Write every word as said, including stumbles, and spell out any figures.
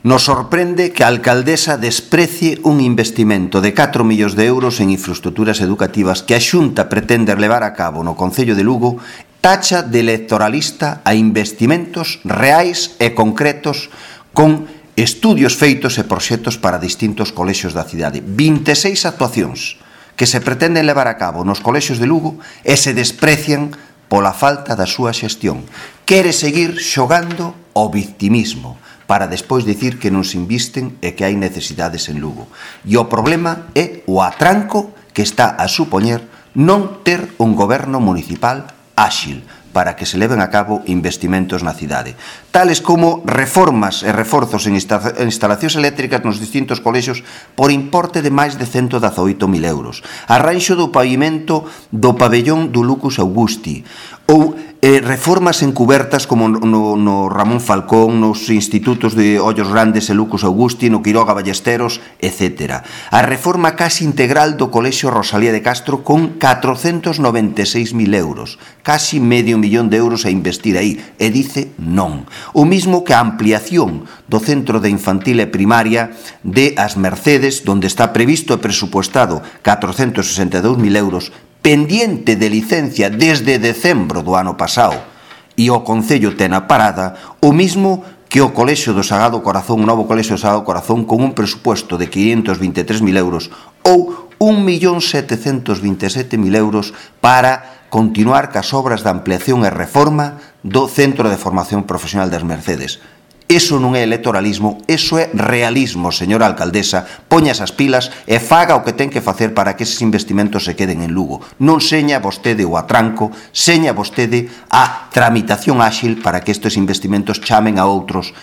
Nos sorprende que a alcaldesa desprecie un investimento de catro millóns de euros en infraestructuras educativas que a Xunta pretende levar a cabo no Concello de Lugo, tacha de electoralista a investimentos reais e concretos con estudios feitos e proxectos para distintos colexios da cidade. vinte e seis actuacións que se pretenden levar a cabo nos colexios de Lugo e se desprecian pola falta da súa xestión. Quere seguir xogando ao victimismo para despois dicir que non se invisten e que hai necesidades en Lugo. E o problema é o atranco que está a supoñer non ter un goberno municipal áxil para que se leven a cabo investimentos na cidade, tales como reformas e reforzos en instalacións eléctricas nos distintos colexios por importe de máis de cento dezaoito mil euros, arranxo do pavimento do pabellón do Lucus Augusti, ou eh, reformas encubertas como no, no Ramón Falcón, nos institutos de Ollos Grandes e Lucus Augusti, no Quiroga Ballesteros, etcétera. A reforma casi integral do Colexio Rosalía de Castro con catrocentos noventa e seis mil euros, casi medio millón de euros a investir aí, e dice non. O mismo que a ampliación do Centro de Infantil e Primaria de As Mercedes, donde está previsto e presupuestado catrocentos sesenta e dous mil euros, pendiente de licencia desde decembro do ano pasado, e o Concello ten a parada o mismo que o Colexio do Sagrado Corazón, o novo Colexio do Sagrado Corazón, con un presupuesto de quinhentos vinte e tres mil euros ou un millón setecentos vinte e sete mil euros para continuar cas obras de ampliación e reforma do Centro de Formación Profesional das Mercedes. Eso non é electoralismo, eso é realismo, señora alcaldesa. Poña esas pilas e faga o que ten que facer para que eses investimentos se queden en Lugo. Non seña vostede o atranco, seña vostede a tramitación áxil para que estes investimentos chamen a outros